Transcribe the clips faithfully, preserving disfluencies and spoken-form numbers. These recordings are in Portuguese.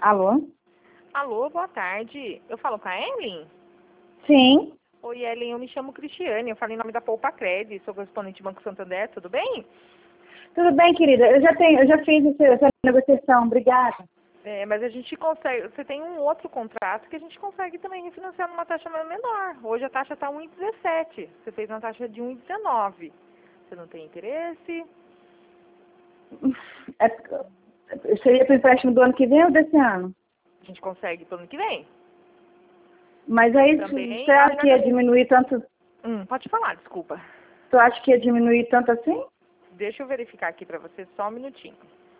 Alô? Alô, boa tarde. Eu falo com a Ellen? Sim. Oi, Ellen, eu me chamo Cristiane. Eu falo em nome da Poupa Cred, sou correspondente do Banco Santander, tudo bem? Tudo bem, querida? Eu já tenho, eu já fiz essa, essa negociação, obrigada. É, mas a gente consegue, você tem um outro contrato que a gente consegue também refinanciar numa taxa menor. Hoje a taxa está um vírgula dezessete. Você fez uma taxa de um vírgula dezenove. Você não tem interesse? É, seria para o empréstimo do ano que vem ou desse ano? A gente consegue pro ano que vem. Mas aí, Também você é acha que ia organização. diminuir tanto? Hum, pode falar, desculpa. Tu acha que ia diminuir tanto assim? Deixa eu verificar aqui para você só um minutinho.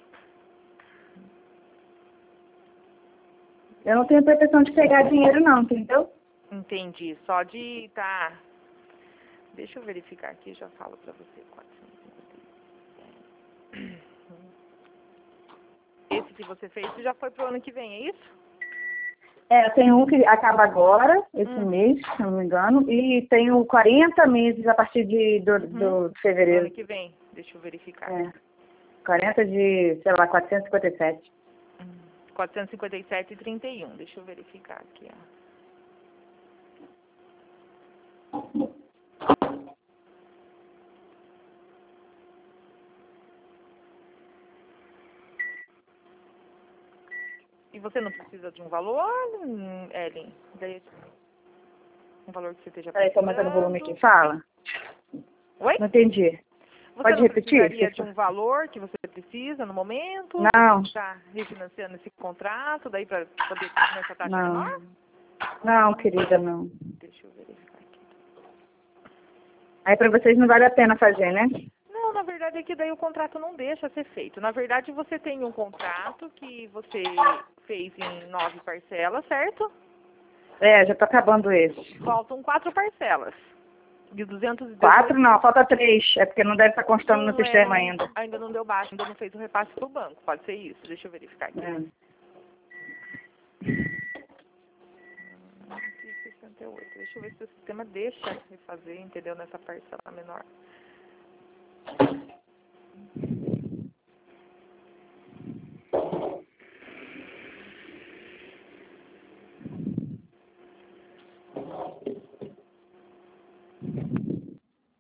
Eu não tenho pretensão de pegar dinheiro não, entendeu? Entendi. Só de tá. Deixa eu verificar aqui, já falo para você. quatrocentos e cinquenta e sete. Esse que você fez já foi pro ano que vem, é isso? É, eu tenho um que acaba agora, esse Hum. mês, se eu não me engano, e tenho quarenta meses a partir de, do, Uhum. do, de Pro fevereiro. ano que vem. Deixa eu verificar. É, quarenta de, sei lá, quatrocentos e cinquenta e sete. Hum. quatrocentos e cinquenta e sete e trinta e um. Deixa eu verificar aqui, ó. E você não precisa de um valor, hum, Ellen? Daí, um valor que você esteja Peraí, tô aumentando o volume aqui. precisando. Fala. Oi? Não entendi. Você Pode não repetir? precisaria de um valor que você precisa no momento? Não, Está refinanciando esse contrato, daí para poder ter essa taxa não. menor? Não, querida, não. Deixa eu verificar aqui. Aí pra vocês não vale a pena fazer, né? Não, na verdade é que daí o contrato não deixa ser feito. Na verdade você tem um contrato que você fez em nove parcelas, certo? É, já tô acabando esse. Faltam quatro parcelas. De duzentos e Quatro dezoito. não, falta três. É porque não deve estar constando no Não, é, sistema não, ainda. ainda não deu baixo, ainda não fez o repasse pro banco. Pode ser isso. Deixa eu verificar aqui. É. sessenta e oito. Deixa eu ver se o sistema deixa refazer, entendeu? Nessa parcela menor.